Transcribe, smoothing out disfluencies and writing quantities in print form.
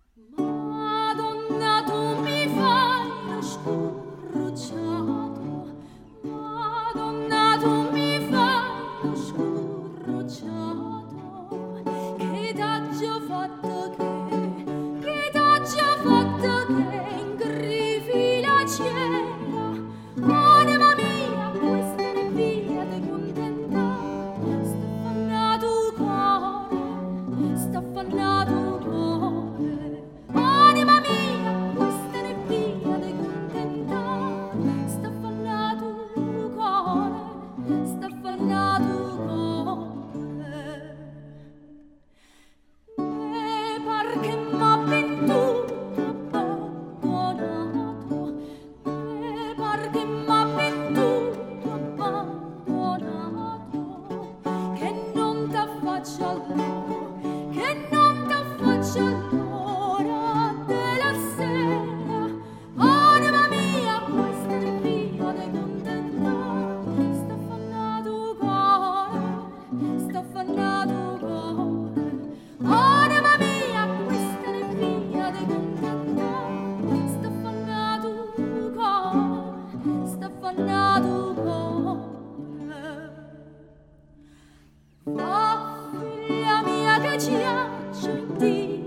Madonna, tu mi fai lo scurrucciato. Madonna, tu mi fai lo scurrucciato. Che t'aggio fatto che t'aggio fatto che ingrifi la cera. Anima mia, questa è via de contenta. Sta affannato cuore, sta affannato cuore. Anima mia, questa è via de contenta. Sta affannato cuore, sta affannato cuore. E par che m'ha venduto abbandonato, e par che m'ha venduto abbandonato, che non t'affaccio allora, che non t'affaccio allora della sera. Anima mia, questa è via de contenta. Sta affannato cuore, sta affannato cuore. Anima mia, questa è via de contenta. Sta affannato cuore, sta affannato cuore. Va, figlia mia, che ci ha gentile.